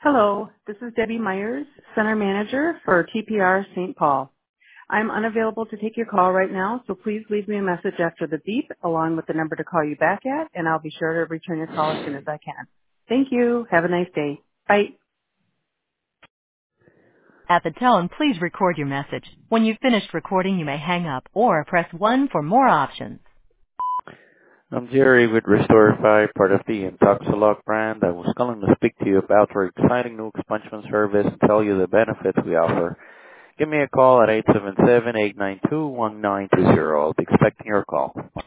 Hello, this is Debbie Myers, Center Manager for TPR St. Paul. I'm unavailable to take your call right now, so please leave me a message after the beep along with the number to call you back at, and I'll be sure to return your call as soon as I can. Thank you. Have a nice day. Bye. At the tone, please record your message. When you've finished recording, you may hang up or press 1 for more options. I'm Jerry with Restorify, part of the Intoxilog brand. I was calling to speak to you about our exciting new expungement service and tell you the benefits we offer. Give me a call at 877-892-1920. I'll be expecting your call.